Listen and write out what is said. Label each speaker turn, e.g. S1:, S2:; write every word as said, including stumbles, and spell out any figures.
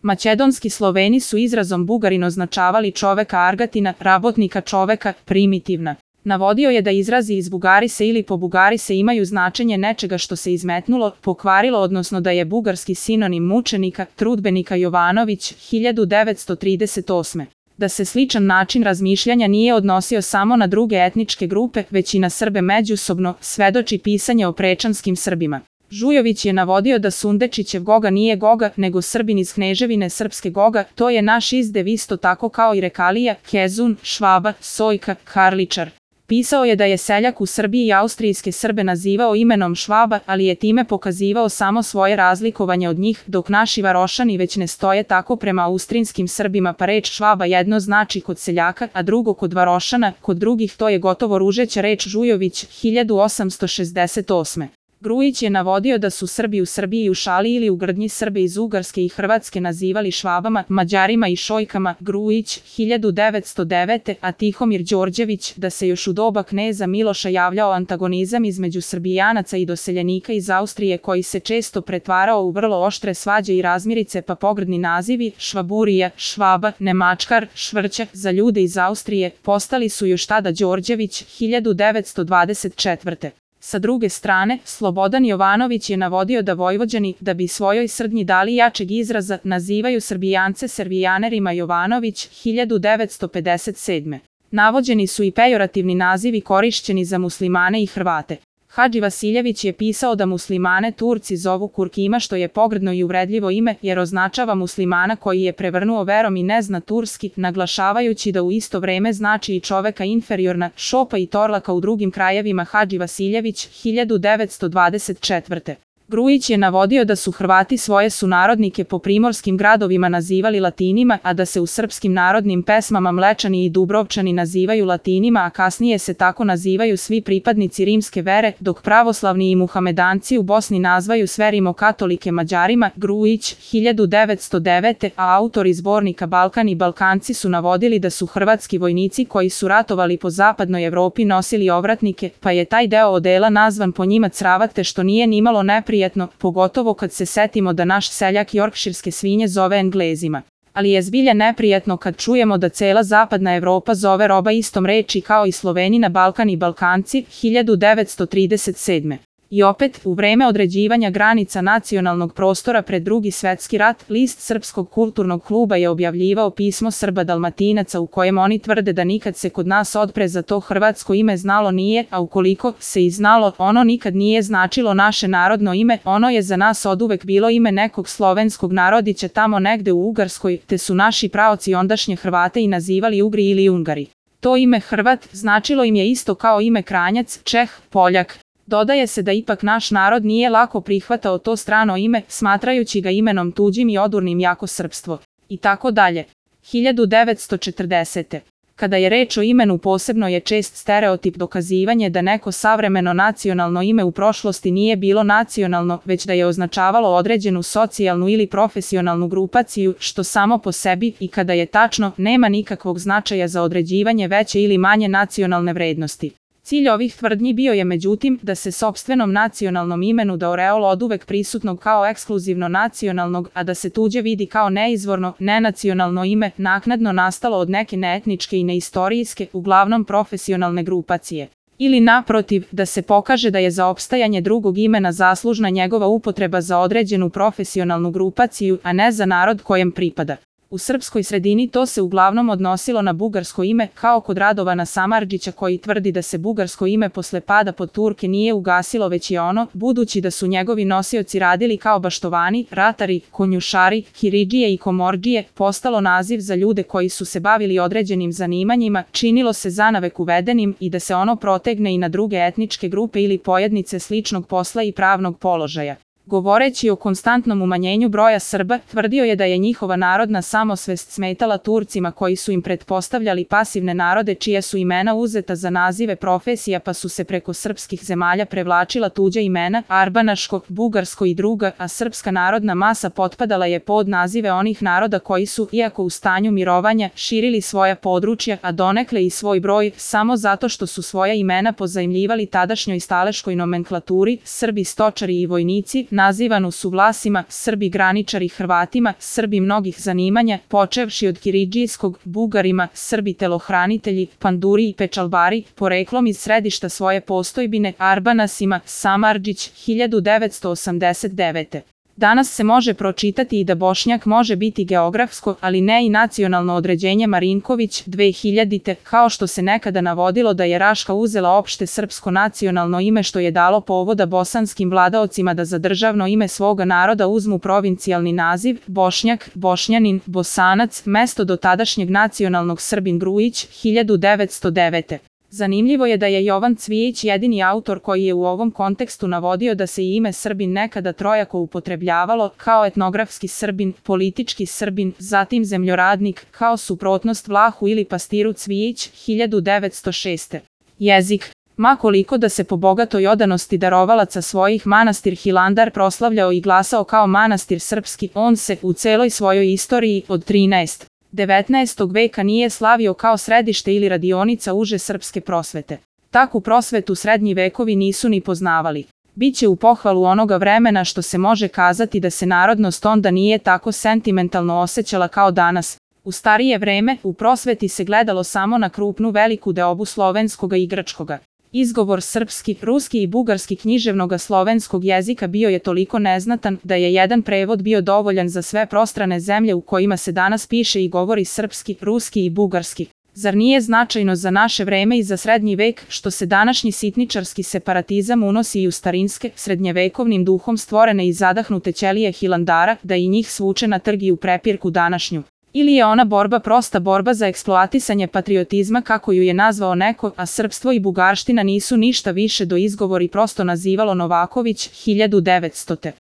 S1: Makedonski Sloveni su izrazom Bugarin označavali čoveka Argatina, rabotnika čoveka, primitivna. Navodio je da izrazi izbugarise ili pobugarise imaju značenje nečega što se izmetnulo, pokvarilo, odnosno da je bugarski sinonim mučenika, trudbenika Jovanović, hiljadu devetsto trideset osme. Da se sličan način razmišljanja nije odnosio samo na druge etničke grupe, već i na Srbe međusobno, svedoči pisanje o prečanskim Srbima. Žujović je navodio da Sundečićev Goga nije Goga, nego Srbin iz Kneževine Srpske Goga, to je naš izdev isto tako kao i Rekalija, Kezun, Švaba, Sojka, Karličar. Pisao je da je seljak u Srbiji i austrijske Srbe nazivao imenom Švaba, ali je time pokazivao samo svoje razlikovanje od njih, dok naši Varošani već ne stoje tako prema austrijskim Srbima, pa reč Švaba jedno znači kod seljaka, a drugo kod Varošana, kod drugih to je gotovo ružeća reč. Žujović, hiljadu osamsto šezdeset osme. Grujić je navodio da su Srbi u Srbiji u šali ili u grdnji Srbe iz Ugarske i Hrvatske nazivali Švabama, Mađarima i Šojkama. Grujić, hiljadu devetsto devete. a Tihomir Đorđević da se još u doba kneza Miloša javljao antagonizam između Srbijanaca i doseljenika iz Austrije koji se često pretvarao u vrlo oštre svađe i razmirice, pa pogrdni nazivi Švaburija, Švaba, Nemačkar, Švrćak za ljude iz Austrije postali su još tada Đorđević, hiljadu devetsto dvadeset četvrte. Sa druge strane, Slobodan Jovanović je navodio da Vojvođani, da bi svojoj srdnji dali jačeg izraza, nazivaju Srbijance Servijanerima. Jovanović, hiljadu devetsto pedeset sedme. Navođeni su i pejorativni nazivi korišćeni za muslimane i Hrvate. Hadži Vasiljević je pisao da muslimane Turci zovu Kurkima, što je pogrdno i uvredljivo ime, jer označava muslimana koji je prevrnuo verom i ne zna turski, naglašavajući da u isto vreme znači i čoveka inferiorna, šopa i torlaka u drugim krajevima. Hadži Vasiljević, hiljadu devetsto dvadeset četvrte. Grujić je navodio da su Hrvati svoje sunarodnike po primorskim gradovima nazivali Latinima, a da se u srpskim narodnim pesmama Mlečani i Dubrovčani nazivaju Latinima, a kasnije se tako nazivaju svi pripadnici rimske vere, dok pravoslavni i muhamedanci u Bosni nazvaju sve rimokatolike Mađarima. Grujić, hiljadu devetsto devete. a autori zbornika Balkan i Balkanci su navodili da su hrvatski vojnici koji su ratovali po zapadnoj Evropi nosili ovratnike, pa je taj deo odela nazvan po njima cravate, što nije nimalo neprijatno, pogotovo kad se setimo da naš seljak jorkširske svinje zove Englezima. Ali je zbilja neprijatno kad čujemo da cela zapadna Evropa zove roba istom reči kao i Sloveni na Balkan i Balkanci. hiljadu devetsto trideset sedme. I opet, u vreme određivanja granica nacionalnog prostora pred Drugi svetski rat, list Srpskog kulturnog kluba je objavljivao pismo Srba Dalmatinaca u kojem oni tvrde da nikad se kod nas odpre za to hrvatsko ime znalo nije, a ukoliko se i znalo, ono nikad nije značilo naše narodno ime, ono je za nas oduvek bilo ime nekog slovenskog narodića tamo negde u Ugarskoj, te su naši praoci ondašnje Hrvate i nazivali Ugri ili Ungari. To ime Hrvat značilo im je isto kao ime Kranjac, Čeh, Poljak. Dodaje se da ipak naš narod nije lako prihvatao to strano ime, smatrajući ga imenom tuđim i odurnim jako srpstvo. I tako dalje. hiljadu devetsto četrdesete. Kada je reč o imenu, posebno je čest stereotip dokazivanje da neko savremeno nacionalno ime u prošlosti nije bilo nacionalno, već da je označavalo određenu socijalnu ili profesionalnu grupaciju, što samo po sebi, i kada je tačno, nema nikakvog značaja za određivanje veće ili manje nacionalne vrednosti. Cilj ovih tvrdnji bio je međutim da se sopstvenom nacionalnom imenu da oreol oduvek prisutnog kao ekskluzivno nacionalnog, a da se tuđe vidi kao neizvorno, nenacionalno ime, naknadno nastalo od neke neetničke i neistorijske, uglavnom profesionalne grupacije. Ili naprotiv, da se pokaže da je za opstajanje drugog imena zaslužna njegova upotreba za određenu profesionalnu grupaciju, a ne za narod kojem pripada. U srpskoj sredini to se uglavnom odnosilo na bugarsko ime, kao kod Radovana Samardžića koji tvrdi da se bugarsko ime posle pada pod Turke nije ugasilo već je ono, budući da su njegovi nosioci radili kao baštovani, ratari, konjušari, kiridžije i komordžije, postalo naziv za ljude koji su se bavili određenim zanimanjima, činilo se zanavek uvedenim i da se ono protegne i na druge etničke grupe ili pojednice sličnog posla i pravnog položaja. Govoreći o konstantnom umanjenju broja Srba, tvrdio je da je njihova narodna samosvest smetala Turcima koji su im pretpostavljali pasivne narode čija su imena uzeta za nazive profesija pa su se preko srpskih zemalja prevlačila tuđa imena, arbanaško, bugarsko i druga, a srpska narodna masa potpadala je pod nazive onih naroda koji su, iako u stanju mirovanja, širili svoja područja, a donekle i svoj broj, samo zato što su svoja imena pozajmljivali tadašnjoj staleškoj nomenklaturi, Srbi stočari i vojnici, nazivanu su Vlasima, Srbi graničari Hrvatima, Srbi mnogih zanimanja, počevši od kiridžijskog, Bugarima, Srbi telohranitelji, Panduri i Pečalbari, poreklom iz središta svoje postojbine, Arbanasima, Samardžić, hiljadu devetsto osamdeset devete. Danas se može pročitati i da Bošnjak može biti geografsko, ali ne i nacionalno određenje Marinković, dve hiljadite, kao što se nekada navodilo da je Raška uzela opšte srpsko nacionalno ime što je dalo povoda bosanskim vladaocima da za državno ime svoga naroda uzmu provincijalni naziv, Bošnjak, Bošnjanin, Bosanac, mesto do tadašnjeg nacionalnog Srbin Grujić, hiljadu devetsto devete. Zanimljivo je da je Jovan Cvijić jedini autor koji je u ovom kontekstu navodio da se i ime Srbin nekada trojako upotrebljavalo, kao etnografski Srbin, politički Srbin, zatim zemljoradnik, kao suprotnost Vlahu ili pastiru Cvijić, hiljadu devetsto šeste. Jezik. Ma koliko da se po bogatoj odanosti darovalaca svojih manastir Hilandar proslavljao i glasao kao manastir srpski, on se u celoj svojoj istoriji od trinaestog do devetnaestog veka nije slavio kao središte ili radionica uže srpske prosvete. Takvu prosvetu srednji vekovi nisu ni poznavali. Biće u pohvalu onoga vremena što se može kazati da se narodnost onda nije tako sentimentalno osjećala kao danas. U starije vreme, u prosveti se gledalo samo na krupnu veliku deobu slovenskoga i grčkoga. Izgovor srpski, ruski i bugarski književnoga slovenskog jezika bio je toliko neznatan da je jedan prevod bio dovoljan za sve prostrane zemlje u kojima se danas piše i govori srpski, ruski i bugarski. Zar nije značajno za naše vreme i za srednji vek što se današnji sitničarski separatizam unosi i u starinske, srednjevekovnim duhom stvorene i zadahnute ćelije Hilandara, da i njih svuče na trg i u prepirku današnju? Ili je ona borba prosta borba za eksploatisanje patriotizma kako ju je nazvao neko, a srpstvo i bugarština nisu ništa više do izgovori prosto nazivalo Novaković, hiljadu devetstote.